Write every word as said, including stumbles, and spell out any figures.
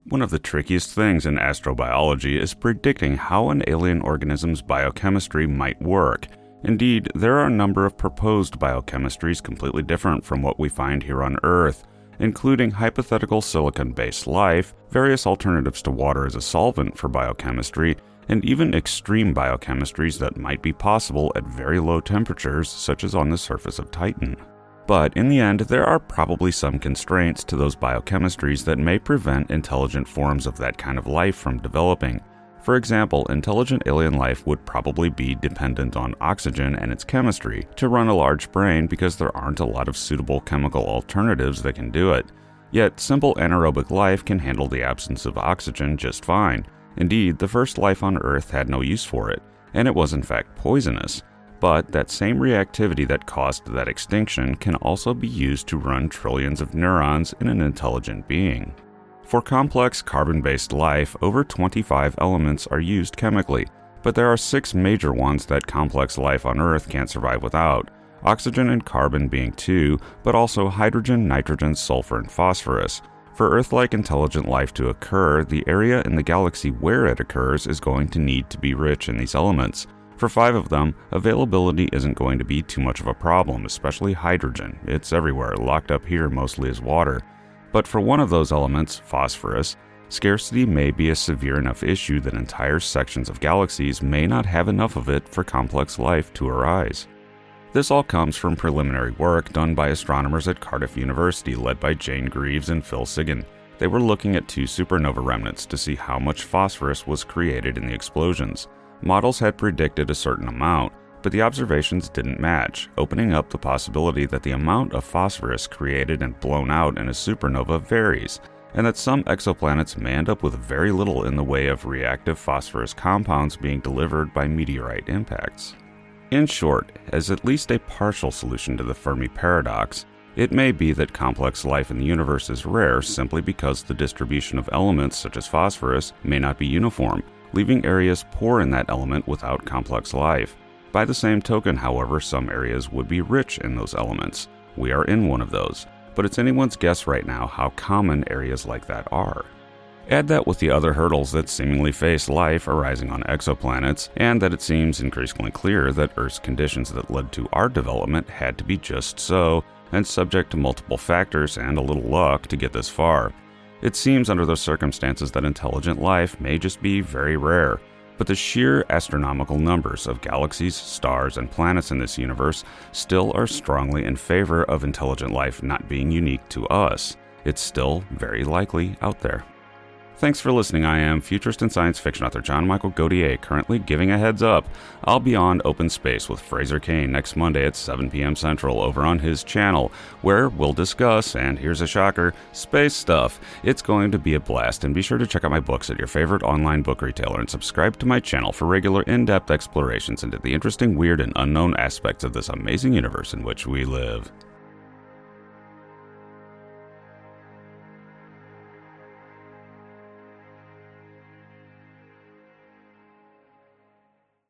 One of the trickiest things in astrobiology is predicting how an alien organism's biochemistry might work. Indeed, there are a number of proposed biochemistries completely different from what we find here on Earth, including hypothetical silicon-based life, various alternatives to water as a solvent for biochemistry, and even extreme biochemistries that might be possible at very low temperatures, such as on the surface of Titan. But in the end, there are probably some constraints to those biochemistries that may prevent intelligent forms of that kind of life from developing. For example, intelligent alien life would probably be dependent on oxygen and its chemistry to run a large brain because there aren't a lot of suitable chemical alternatives that can do it. Yet, simple anaerobic life can handle the absence of oxygen just fine. Indeed, the first life on Earth had no use for it, and it was in fact poisonous. But that same reactivity that caused that extinction can also be used to run trillions of neurons in an intelligent being. For complex carbon-based life, over twenty-five elements are used chemically, but there are six major ones that complex life on Earth can't survive without. Oxygen and carbon being two, but also hydrogen, nitrogen, sulfur, and phosphorus. For Earth-like intelligent life to occur, the area in the galaxy where it occurs is going to need to be rich in these elements. For five of them, availability isn't going to be too much of a problem, especially hydrogen. It's everywhere, locked up here mostly as water. But for one of those elements, phosphorus, scarcity may be a severe enough issue that entire sections of galaxies may not have enough of it for complex life to arise. This all comes from preliminary work done by astronomers at Cardiff University led by Jane Greaves and Phil Sigan. They were looking at two supernova remnants to see how much phosphorus was created in the explosions. Models had predicted a certain amount, but the observations didn't match, opening up the possibility that the amount of phosphorus created and blown out in a supernova varies, and that some exoplanets may end up with very little in the way of reactive phosphorus compounds being delivered by meteorite impacts. In short, as at least a partial solution to the Fermi paradox, it may be that complex life in the universe is rare simply because the distribution of elements such as phosphorus may not be uniform, leaving areas poor in that element without complex life. By the same token, however, some areas would be rich in those elements. We are in one of those, but it's anyone's guess right now how common areas like that are. Add that with the other hurdles that seemingly face life arising on exoplanets, and that it seems increasingly clear that Earth's conditions that led to our development had to be just so, and subject to multiple factors and a little luck to get this far. It seems under those circumstances that intelligent life may just be very rare, but the sheer astronomical numbers of galaxies, stars, and planets in this universe still are strongly in favor of intelligent life not being unique to us. It's still very likely out there. Thanks for listening. I am futurist and science fiction author John Michael Godier, currently giving a heads up. I'll be on Open Space with Fraser Cain next Monday at seven p.m. Central over on his channel, where we'll discuss, and here's a shocker, space stuff. It's going to be a blast, and be sure to check out my books at your favorite online book retailer and subscribe to my channel for regular in-depth explorations into the interesting, weird, and unknown aspects of this amazing universe in which we live.